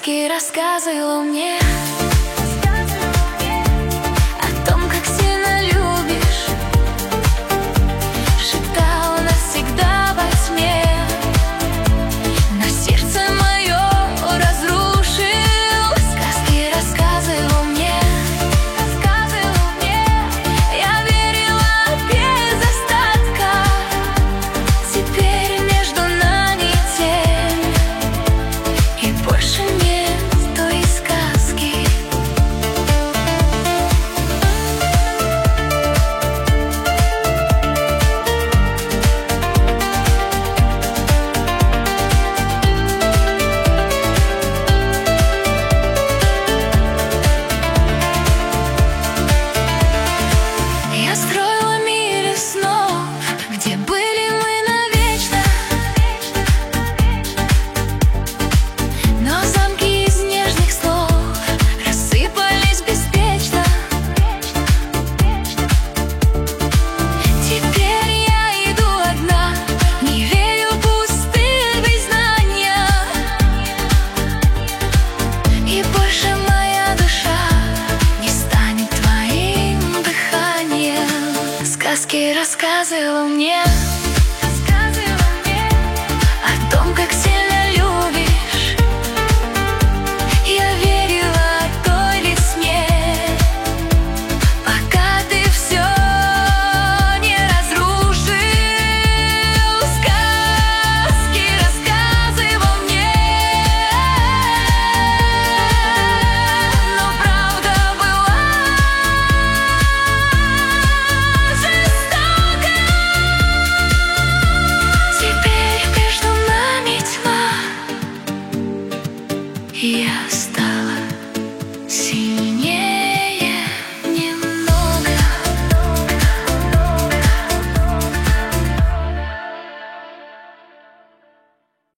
Сказки рассказывала мне о том, как сильно любишь. Шептал навсегда во тьме, но сердце мое разрушил. Сказки рассказывал мне, я верила без остатка. Теперь между нами тень, и больше нет той сказки. Я строила мир из снов, где были мы навечно, но замки из нежных слов рассыпались беспечно. Теперь я иду одна, не верю в пустые признания, и больше моя душа не станет твоим дыханием. Сказки рассказывал мне о том, как сильно